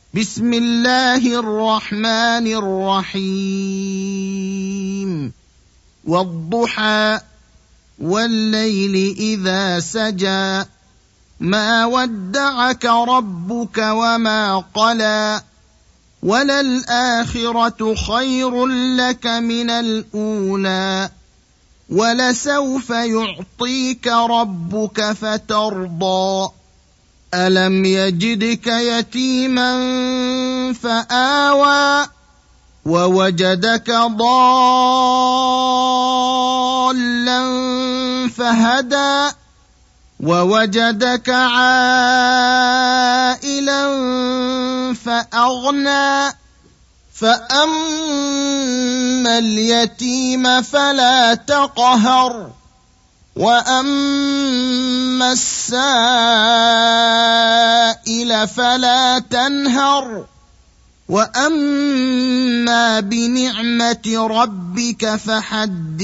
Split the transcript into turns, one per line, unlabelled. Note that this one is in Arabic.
بسم الله الرحمن الرحيم والضحى والليل إذا سجى ما ودعك ربك وما قلى وللآخرة خير لك من الأولى ولسوف يعطيك ربك فترضى ألم يجدك يتيما فآوى ووجدك ضالا فهدى ووجدك عائلا فأغنى فأما اليتيم فلا تقهر وأما السائل فلا تنهر وأما بنعمة ربك فحدث